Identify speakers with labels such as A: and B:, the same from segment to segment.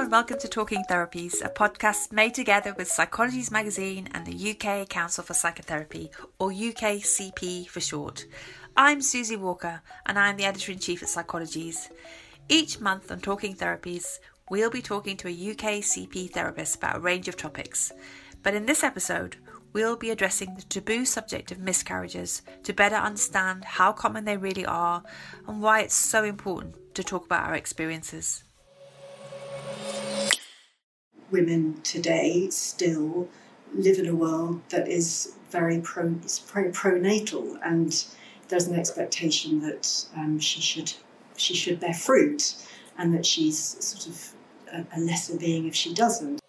A: and welcome to Talking Therapies, a podcast made together with Psychologies Magazine and the UK Council for Psychotherapy, or UKCP for short. I'm Susie Walker and I'm the Editor-in-Chief at Psychologies. Each month on Talking Therapies, we'll be talking to a UKCP therapist about a range of topics. But in this episode, we'll be addressing the taboo subject of miscarriages to better understand how common they really are and why it's so important to talk about our experiences.
B: Women today still live in a world that is very pronatal, and there's an expectation that she should bear fruit, and that she's sort of a lesser being if she doesn't.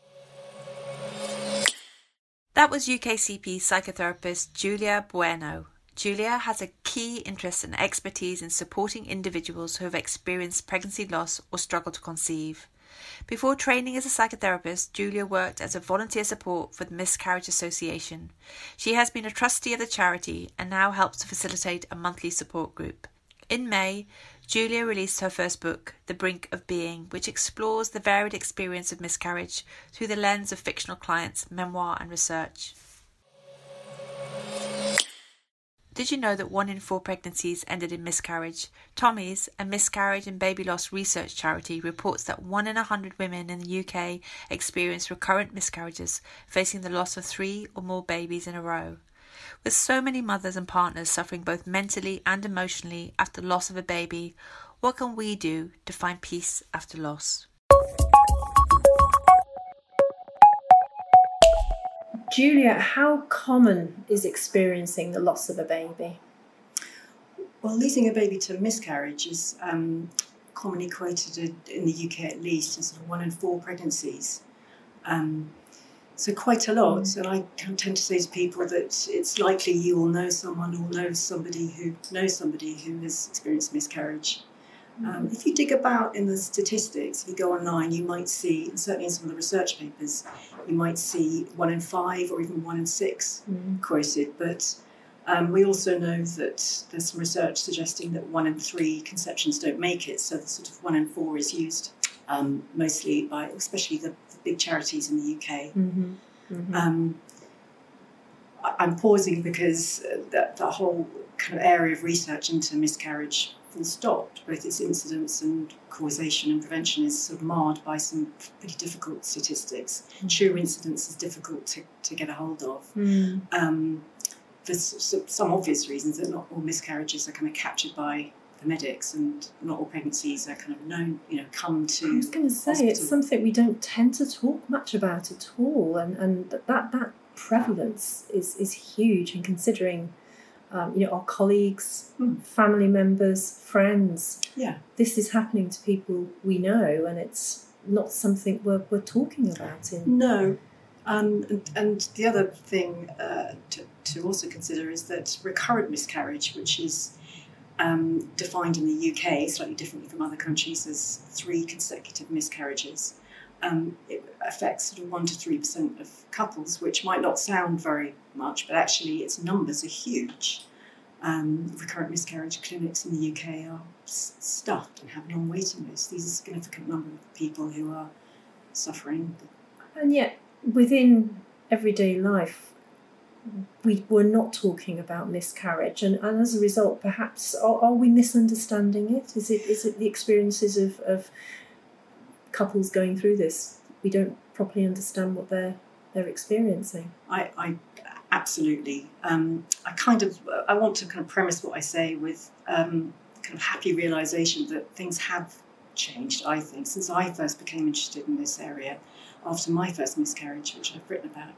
A: That was UKCP psychotherapist Julia Bueno. Julia has a key interest and expertise in supporting individuals who have experienced pregnancy loss or struggle to conceive. Before training as a psychotherapist, Julia worked as a volunteer support for the Miscarriage Association. She has been a trustee of the charity and now helps to facilitate a monthly support group. In May, Julia released her first book, The Brink of Being, which explores the varied experience of miscarriage through the lens of fictional clients, memoir and research. Did you know that 1 in 4 pregnancies ended in miscarriage? Tommy's, a miscarriage and baby loss research charity, reports that 1 in 100 women in the UK experience recurrent miscarriages, facing the loss of 3 or more babies in a row. With so many mothers and partners suffering both mentally and emotionally after loss of a baby, what can we do to find peace after loss?
C: Julia, how common is experiencing the loss of a baby?
B: Well, losing a baby to miscarriage is commonly quoted in the UK at least as 1 in 4 pregnancies. So quite a lot, and I tend to say to people that it's likely you will know someone or know somebody who has experienced miscarriage. If you dig about in the statistics, if you go online, you might see, and certainly in some of the research papers, you might see 1 in 5 or even 1 in 6 quoted. But we also know that there's some research suggesting that 1 in 3 conceptions don't make it. So the sort of 1 in 4 is used mostly by, especially the big charities in the UK. I'm pausing because that whole kind of area of research into miscarriage full stop, both its incidence and causation and prevention, is sort of marred by some pretty difficult statistics. True incidence is difficult to get a hold of. For some obvious reasons, that not all miscarriages are kind of captured by the medics, and not all pregnancies are kind of known, come to.
C: I was going to say, hospital. It's something we don't tend to talk much about at all, and that prevalence is huge. And considering, our colleagues, family members, friends, this is happening to people we know, and it's not something we're talking about.
B: No. And the other thing to also consider is that recurrent miscarriage, which is defined in the UK slightly differently from other countries as 3 consecutive miscarriages. It affects sort of 1 to 3% of couples, which might not sound very much, but actually its numbers are huge. Recurrent miscarriage clinics in the UK are stuffed and have long waiting lists. These are a significant number of people who are suffering.
C: And yet, within everyday life, we're not talking about miscarriage, and as a result, perhaps, are we misunderstanding it? Is it the experiences of couples going through this? We don't properly understand what they're experiencing.
B: I absolutely. I want to kind of premise what I say with kind of happy realisation that things have changed, I think, since I first became interested in this area after my first miscarriage, which I've written about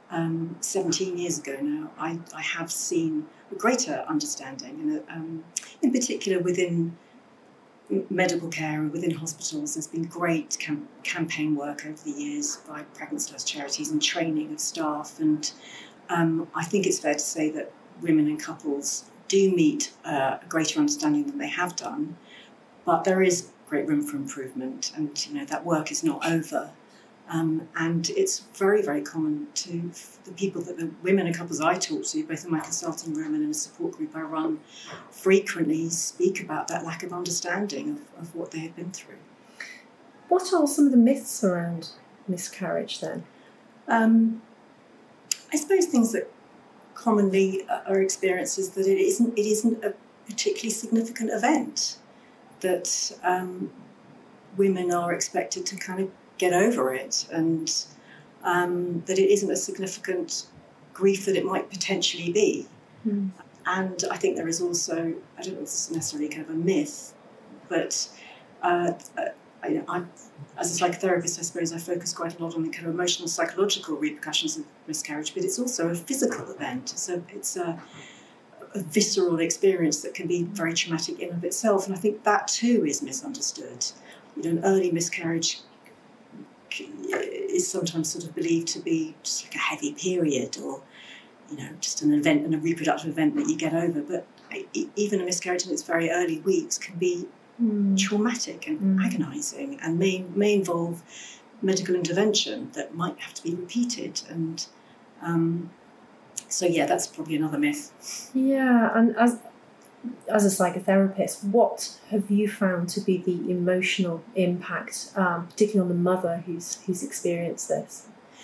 B: 17 years ago now. I have seen a greater understanding, and in particular within medical care and within hospitals, there's been great campaign work over the years by pregnancy loss charities and training of staff, and I think it's fair to say that women and couples do meet a greater understanding than they have done, but there is great room for improvement, and that work is not over. And it's very, very common to the women and couples I talk to, both in my consulting room and in a support group I run, frequently speak about that lack of understanding of what they have been through.
C: What are some of the myths around miscarriage then?
B: I suppose things that commonly are experienced is that it isn't a particularly significant event, that women are expected to kind of get over it, and that it isn't a significant grief that it might potentially be.
C: Mm.
B: And I think there is also, I don't know if this is necessarily kind of a myth, but I, as a psychotherapist, I suppose I focus quite a lot on the kind of emotional, psychological repercussions of miscarriage, but it's also a physical event. So it's a visceral experience that can be very traumatic in and of itself, and I think that too is misunderstood. An early miscarriage is sometimes sort of believed to be just like a heavy period, or just an event and a reproductive event that you get over. But even a miscarriage in its very early weeks can be traumatic and agonising, and may involve medical intervention that might have to be repeated. And so, yeah, that's probably another myth.
C: Yeah, and as a psychotherapist, what have you found to be the emotional impact, particularly on the mother who's experienced this?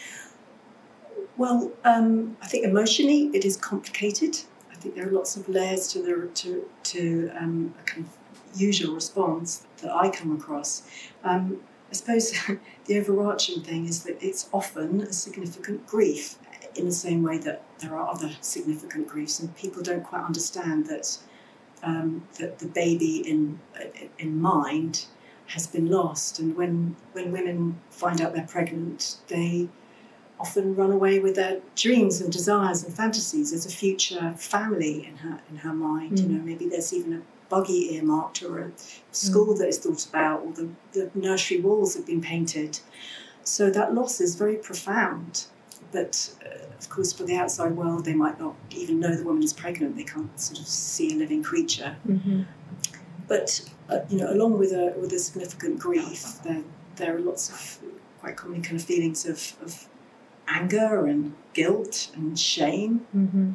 B: Well, I think emotionally it is complicated. I think there are lots of layers to a kind of usual response that I come across. I suppose the overarching thing is that it's often a significant grief, in the same way that there are other significant griefs, and people don't quite understand that that the baby in mind has been lost. And when women find out they're pregnant, they often run away with their dreams and desires and fantasies. There's a future family in her mind. Maybe there's even a buggy earmarked, or a school that is thought about, or the nursery walls have been painted. So that loss is very profound. But of course, for the outside world, they might not even know the woman is pregnant. They can't sort of see a living creature. Mm-hmm. But along with a significant grief, there are lots of quite common kind of feelings of anger and guilt and shame. Mm-hmm.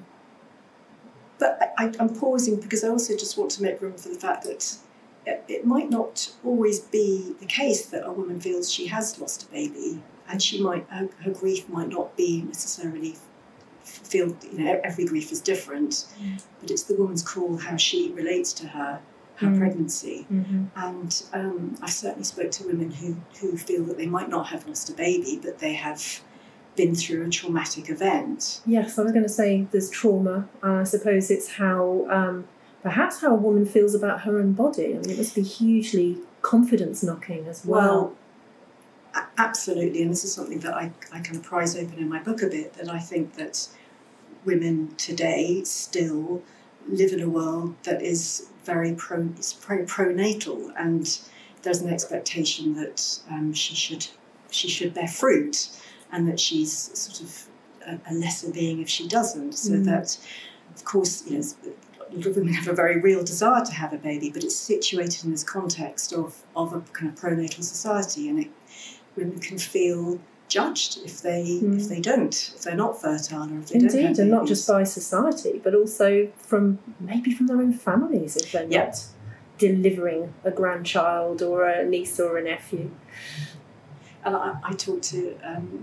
B: But I'm pausing because I also just want to make room for the fact that it might not always be the case that a woman feels she has lost a baby, and her grief might not be necessarily feel. Every grief is different, but it's the woman's call how she relates to her pregnancy. Mm-hmm. And I certainly spoke to women who feel that they might not have lost a baby, but they have been through a traumatic event.
C: Yes, I was going to say there's trauma. I suppose it's perhaps how a woman feels about her own body. I mean, it must be hugely confidence knocking as well.
B: Absolutely, and this is something that I kind of prise open in my book a bit, that I think that women today still live in a world that is very pronatal, and there's an expectation that she should bear fruit, and that she's sort of a lesser being if she doesn't. So that, of course, women have a very real desire to have a baby, but it's situated in this context of a kind of pronatal society, and women can feel judged if they're not fertile, or if they don't have babies.
C: And not just by society, but also from their own families if they're not delivering a grandchild or a niece or a nephew.
B: And I talk to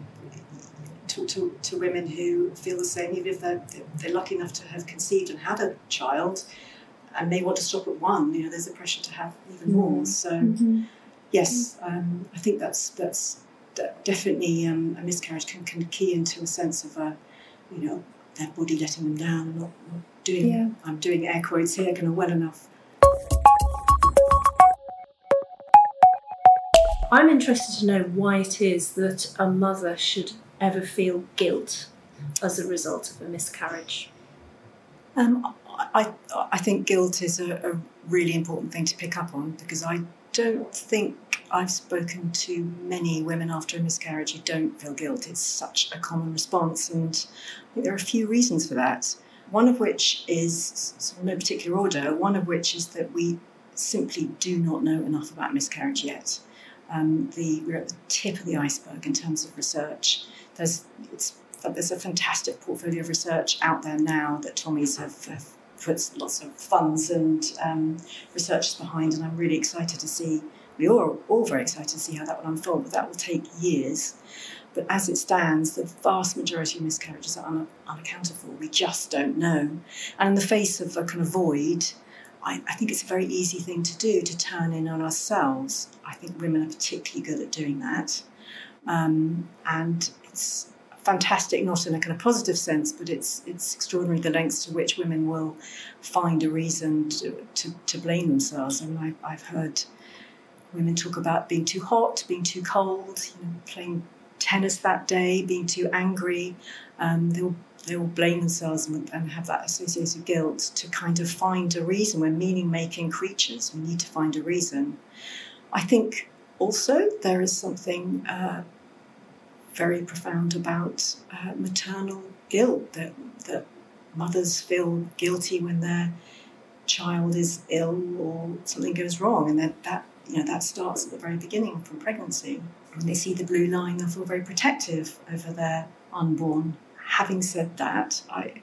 B: women who feel the same, even if they're lucky enough to have conceived and had a child, and they want to stop at one. There's a pressure to have even more. So, yes, I think that's definitely a miscarriage can key into a sense of their body letting them down and not doing. Yeah. I'm doing air quotes here, kind of well enough.
C: I'm interested to know why it is that a mother should ever feel guilt as a result of a miscarriage.
B: I think guilt is a really important thing to pick up on, because I don't think I've spoken to many women after a miscarriage who don't feel guilt. It's such a common response, and I think there are a few reasons for that. One of which is, sort of no particular order, one of which is that we simply do not know enough about miscarriage yet. We're at the tip of the iceberg in terms of research. There's a fantastic portfolio of research out there now that Tommy's have put lots of funds and researchers behind, and I'm really excited to see we're all very excited to see how that will unfold, but that will take years. But as it stands, the vast majority of miscarriages are unaccounted for. We just don't know. And in the face of a kind of void, I think it's a very easy thing to do, to turn in on ourselves. I think women are particularly good at doing that. And it's fantastic, not in a kind of positive sense, but it's extraordinary the lengths to which women will find a reason to blame themselves. And I've heard women talk about being too hot, being too cold, playing tennis that day, being too angry. They will blame themselves and have that associated guilt to kind of find a reason. We're meaning-making creatures. We need to find a reason. I think also there is something very profound about maternal guilt, that mothers feel guilty when their child is ill or something goes wrong, and that starts at the very beginning from pregnancy. When they see the blue line, they'll feel very protective over their unborn. Having said that,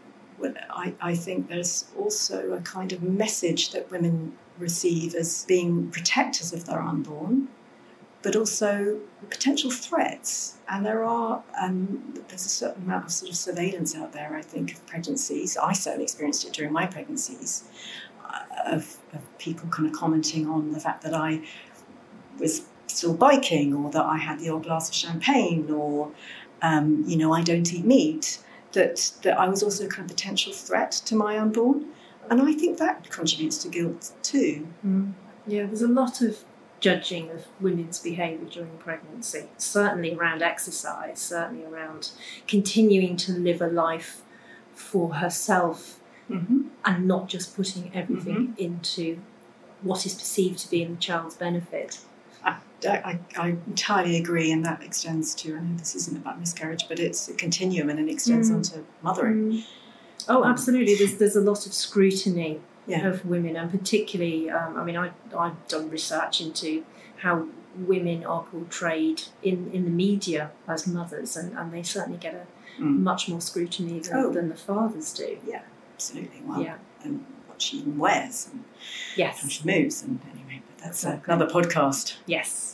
B: I think there's also a kind of message that women receive as being protectors of their unborn, but also potential threats. And there's a certain amount of sort of surveillance out there, I think, of pregnancies. I certainly experienced it during my pregnancies, of people kind of commenting on the fact that I was still biking, or that I had the odd glass of champagne, or I don't eat meat, that I was also a kind of potential threat to my unborn. And I think that contributes to guilt too.
C: Yeah, there's a lot of judging of women's behaviour during pregnancy, certainly around exercise, certainly around continuing to live a life for herself, and not just putting everything into what is perceived to be in the child's benefit.
B: I entirely agree, and that extends to, I know this isn't about miscarriage, but it's a continuum, and it extends onto mothering.
C: Oh, absolutely. There's a lot of scrutiny of women, and particularly, I've done research into how women are portrayed in the media as mothers, and they certainly get a much more scrutiny than the fathers do.
B: Yeah, absolutely. Well, and what she even wears, and how she moves, and anyway, but that's another podcast.
C: Yes.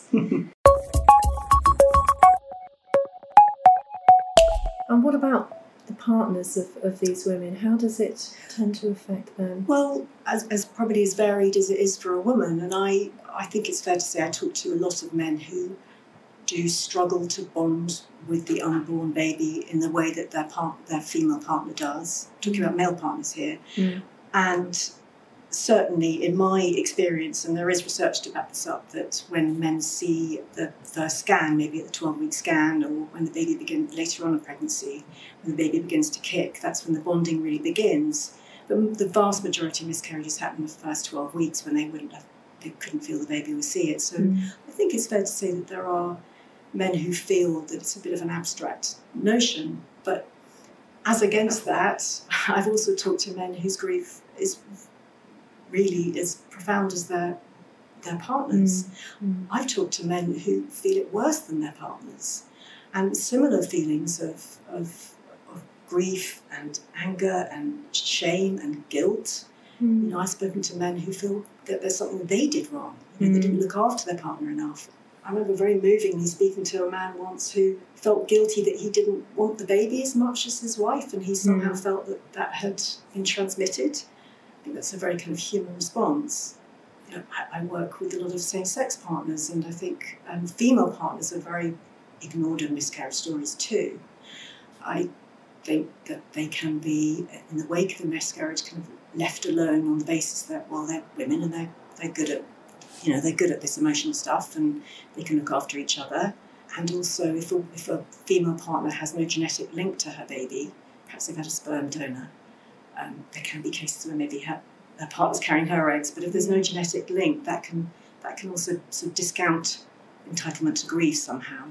C: And what about the partners of these women? How does it tend to affect them?
B: Well, as probably as varied as it is for a woman, and I think it's fair to say I talk to a lot of men who do struggle to bond with the unborn baby in the way that their female partner does. I'm talking about male partners here. And certainly in my experience, and there is research to back this up, that when men see the first scan, maybe at the 12-week scan, or when the baby begins later on in pregnancy, when the baby begins to kick, that's when the bonding really begins. But the vast majority of miscarriages happen in the first 12 weeks when they couldn't feel the baby or see it. So I think it's fair to say that there are men who feel that it's a bit of an abstract notion. But as against that, I've also talked to men whose grief is really as profound as their partners. I've talked to men who feel it worse than their partners, and similar feelings of grief and anger and shame and guilt. I've spoken to men who feel that there's something they did wrong. They didn't look after their partner enough. I remember very movingly speaking to a man once who felt guilty that he didn't want the baby as much as his wife, and he somehow felt that had been transmitted. I think that's a very kind of human response. I work with a lot of same-sex partners, and I think female partners are very ignored in miscarriage stories too. I think that they can be, in the wake of a miscarriage, kind of left alone on the basis that, well, they're women and they're good at this emotional stuff, and they can look after each other. And also, if a female partner has no genetic link to her baby, perhaps they've had a sperm donor. There can be cases where maybe her partner's carrying her eggs, but if there's no genetic link, that can also sort of discount entitlement to grief somehow.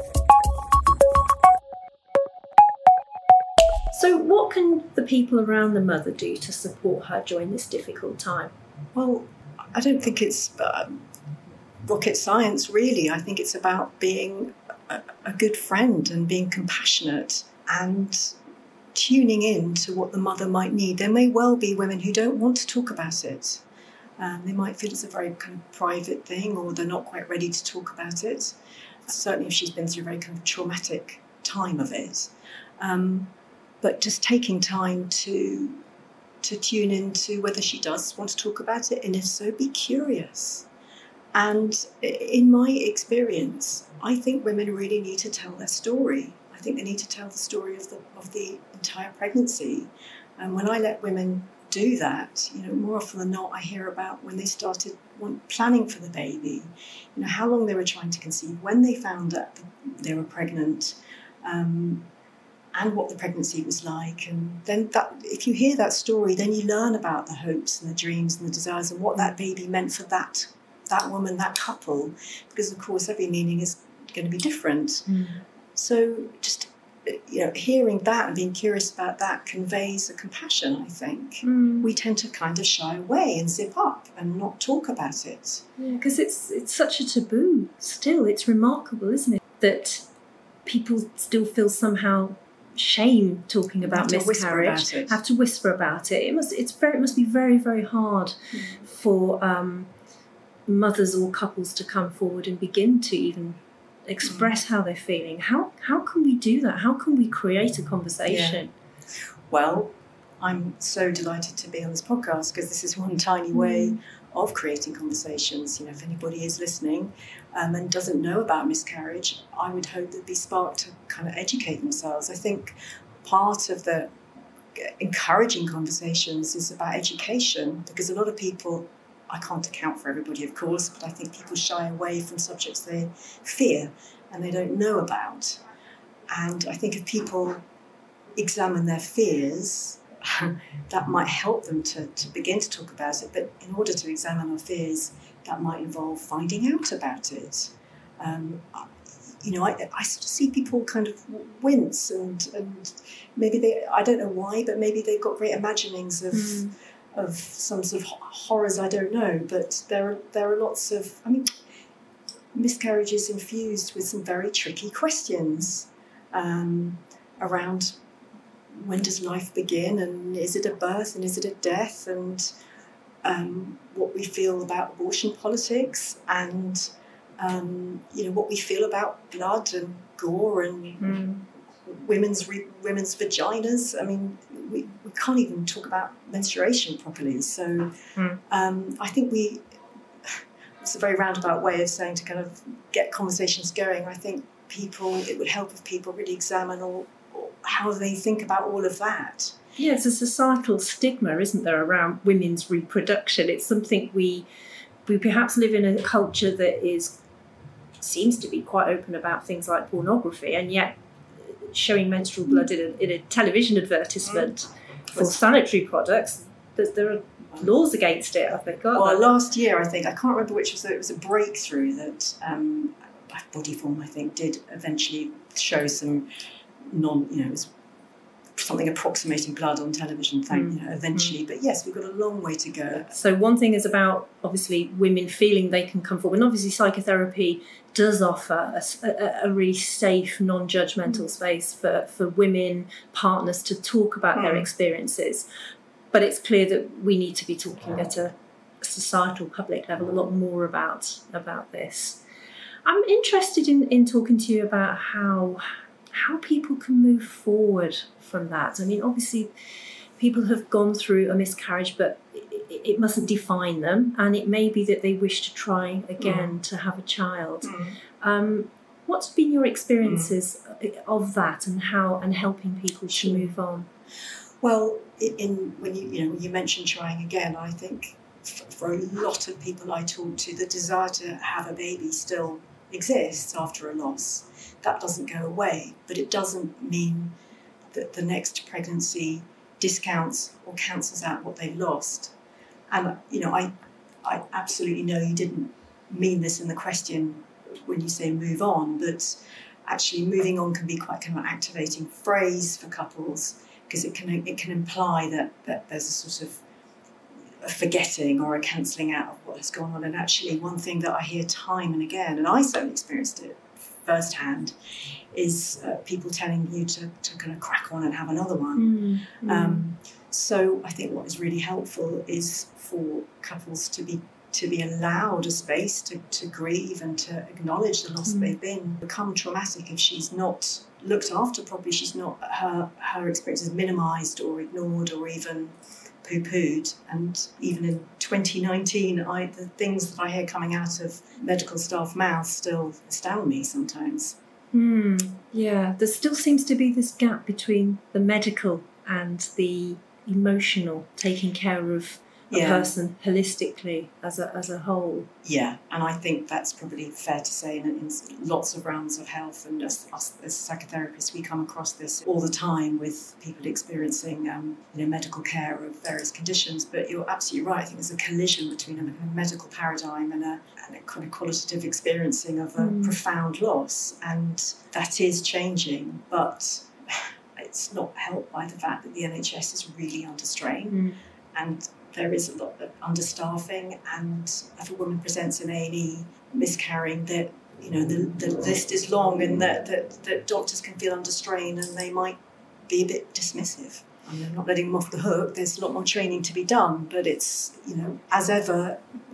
C: So what can the people around the mother do to support her during this difficult time?
B: Well, I don't think it's rocket science, really. I think it's about being a good friend and being compassionate and tuning in to what the mother might need. There may well be women who don't want to talk about it. They might feel it's a very kind of private thing, or they're not quite ready to talk about it. Certainly if she's been through a very kind of traumatic time of it. But just taking time to tune into whether she does want to talk about it, and if so, be curious. And in my experience, I think women really need to tell their story. I think they need to tell the story of the entire pregnancy. And when I let women do that, more often than not, I hear about when they started planning for the baby, how long they were trying to conceive, when they found out they were pregnant, and what the pregnancy was like. And then if you hear that story, then you learn about the hopes and the dreams and the desires and what that baby meant for that woman, that couple, because of course every meaning is going to be different. So just hearing that and being curious about that conveys a compassion, I think. We tend to kind of shy away and zip up and not talk about it.
C: Yeah, because it's such a taboo still. It's remarkable, isn't it, that people still feel somehow shame talking about miscarriage, have to whisper about it. It must be very, very hard for mothers or couples to come forward and begin to even express how they're feeling. How can we do that? How can we create a conversation?
B: Yeah. Well, I'm so delighted to be on this podcast, because this is one tiny way of creating conversations. If anybody is listening and doesn't know about miscarriage, I would hope they'd be sparked to kind of educate themselves. I think part of the encouraging conversations is about education, because a lot of people, I can't account for everybody, of course, but I think people shy away from subjects they fear and they don't know about. And I think if people examine their fears, that might help them to begin to talk about it. But in order to examine our fears, that might involve finding out about it. I sort of see people kind of wince and maybe I don't know why, but maybe they've got great imaginings of some sort of horrors, I don't know. But there are lots of, miscarriage is infused with some very tricky questions around when does life begin, and is it a birth and is it a death, and what we feel about abortion politics, and what we feel about blood and gore and women's vaginas. We can't even talk about menstruation properly. So I think it's a very roundabout way of saying, to kind of get conversations going. I think it would help if people really examine how they think about all of that.
C: Yeah, it's a societal stigma, isn't there, around women's reproduction? It's something we perhaps live in a culture that seems to be quite open about things like pornography, and yet showing menstrual blood in a television advertisement for sanitary products, there are laws against it, I think.
B: Last year, I can't remember which it was a breakthrough that Bodyform, I think, did eventually show some it was something approximating blood on television, eventually. But yes, we've got a long way to go. So
C: one thing is about, obviously, women feeling they can come forward. And obviously psychotherapy does offer a really safe, non-judgmental space for women, partners, to talk about their experiences. But it's clear that we need to be talking at a societal, public level a lot more about this. I'm interested in talking to you about how people can move forward from that. Obviously, people have gone through a miscarriage, but it mustn't define them, and it may be that they wish to try again to have a child. What's been your experiences of that, and helping people to move on?
B: Well, when you mentioned trying again, I think for a lot of people I talk to, the desire to have a baby still exists after a loss. That doesn't go away, but it doesn't mean that the next pregnancy discounts or cancels out what they've lost. And I absolutely know you didn't mean this in the question when you say move on, but actually moving on can be quite kind of an activating phrase for couples, because it can imply that there's a sort of a forgetting or a cancelling out of what has gone on. And actually, one thing that I hear time and again, and I certainly experienced it firsthand, is people telling you to kind of crack on and have another one. So I think what is really helpful is for couples to be allowed a space to grieve and to acknowledge the loss that they've been. Become traumatic if she's not looked after properly, she's not, her experience is minimised or ignored or even poo-pooed. And even in 2019, the things that I hear coming out of medical staff mouths still astound me sometimes.
C: Yeah, there still seems to be this gap between the medical and the emotional, taking care of a person holistically as a whole.
B: Yeah, and I think that's probably fair to say in lots of realms of health, and as psychotherapists, we come across this all the time with people experiencing medical care of various conditions. But you're absolutely right. I think there's a collision between a medical paradigm and a kind of qualitative experiencing of a profound loss, and that is changing, but it's not helped by the fact that the NHS is really under strain, and there is a lot of understaffing, and if a woman presents in A&E miscarrying, that the list is long, and that doctors can feel under strain and they might be a bit dismissive. I'm not letting them off the hook. There's a lot more training to be done, but it's, as ever,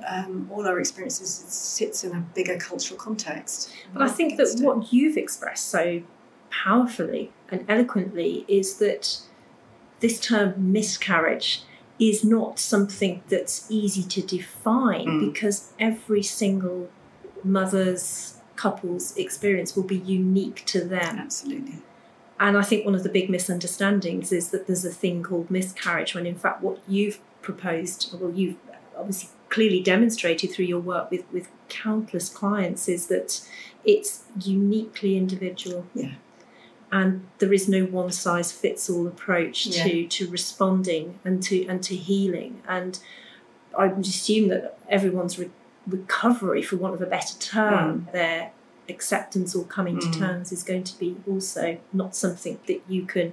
B: all our experiences sits in a bigger cultural context.
C: But I think that what you've expressed so powerfully and eloquently is that this term miscarriage is not something that's easy to define, because every single mother's, couple's experience will be unique to them.
B: Absolutely.
C: And I think one of the big misunderstandings is that there's a thing called miscarriage, when in fact what you've proposed, well, you've obviously clearly demonstrated through your work with countless clients, is that it's uniquely individual.
B: Yeah.
C: And there is no one-size-fits-all approach to responding and to healing. And I would assume that everyone's recovery, for want of a better term, their acceptance or coming to terms is going to be also not something that you can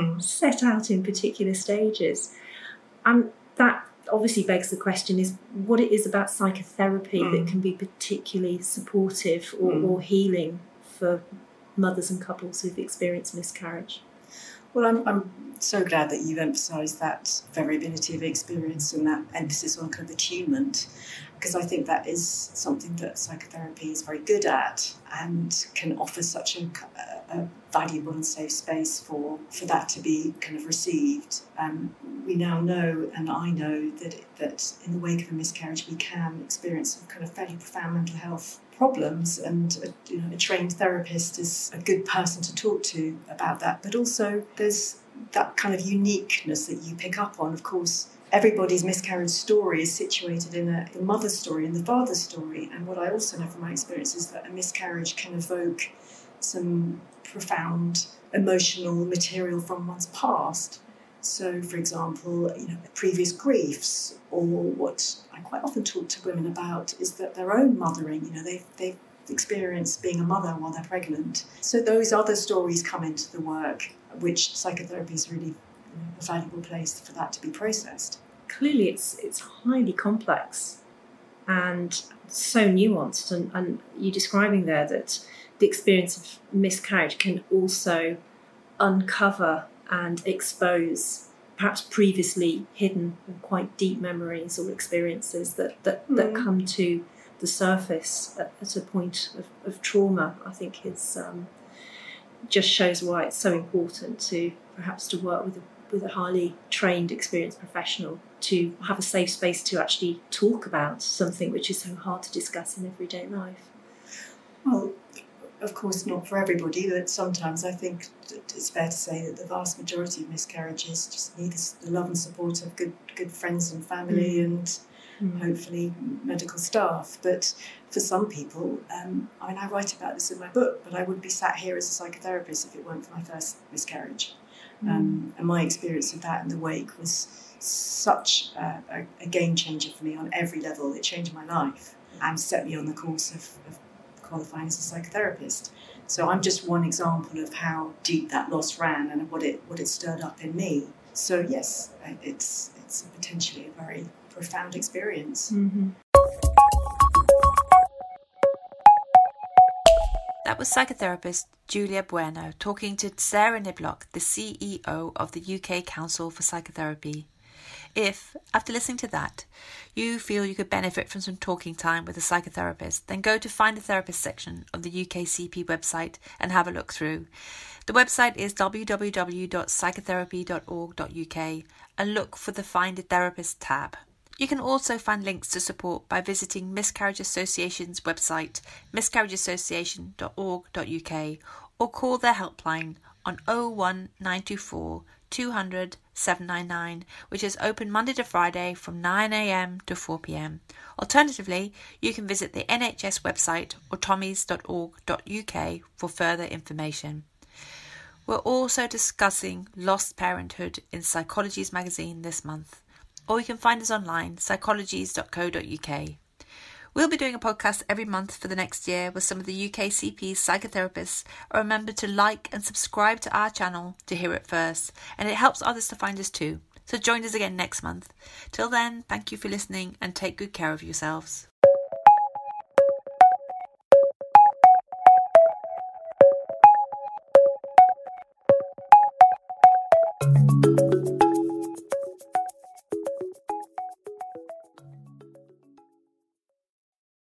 C: set out in particular stages. And that obviously begs the question is what it is about psychotherapy that can be particularly supportive or healing for mothers and couples who've experienced miscarriage.
B: Well, I'm so glad that you've emphasised that variability of experience and that emphasis on kind of attunement, because I think that is something that psychotherapy is very good at and can offer such a valuable and safe space for that to be kind of received. We now know, and I know, that in the wake of a miscarriage we can experience some kind of fairly profound mental health problems, and a trained therapist is a good person to talk to about that. But also there's that kind of uniqueness that you pick up on. Of course, everybody's miscarriage story is situated in the mother's story and the father's story. And what I also know from my experience is that a miscarriage can evoke some profound emotional material from one's past. So, for example, previous griefs, or what I quite often talk to women about is that their own mothering, they've experienced being a mother while they're pregnant. So those other stories come into the work, which psychotherapy is really a valuable place for that to be processed.
C: Clearly it's highly complex and so nuanced, and you're describing there that the experience of miscarriage can also uncover and expose perhaps previously hidden or quite deep memories or experiences that come to the surface at a point of trauma. I think it's just shows why it's so important to work with a highly trained, experienced professional to have a safe space to actually talk about something which is so hard to discuss in everyday life.
B: Well, of course, not for everybody, but sometimes I think it's fair to say that the vast majority of miscarriages just need the love and support of good friends and family and hopefully medical staff. But for some people, I write about this in my book, but I wouldn't be sat here as a psychotherapist if it weren't for my first miscarriage. And my experience of that in the wake was such a game changer for me on every level. It changed my life and set me on the course of qualifying as a psychotherapist. So I'm just one example of how deep that loss ran and what it stirred up in me. So yes, it's potentially a very profound experience.
A: That was psychotherapist Julia Bueno talking to Sarah Niblock, the CEO of the UK Council for Psychotherapy. If, after listening to that, you feel you could benefit from some talking time with a psychotherapist, then go to Find a Therapist section of the UKCP website and have a look through. The website is www.psychotherapy.org.uk and look for the Find a Therapist tab. You can also find links to support by visiting Miscarriage Association's website, miscarriageassociation.org.uk, or call their helpline on 01924 200 799, which is open Monday to Friday from 9 a.m. to 4 p.m. Alternatively, you can visit the NHS website or tommies.org.uk for further information. We're also discussing lost parenthood in Psychologies magazine this month, or you can find us online, psychologies.co.uk. We'll be doing a podcast every month for the next year with some of the UKCP's psychotherapists. Remember to like and subscribe to our channel to hear it first, and it helps others to find us too. So join us again next month. Till then, thank you for listening and take good care of yourselves.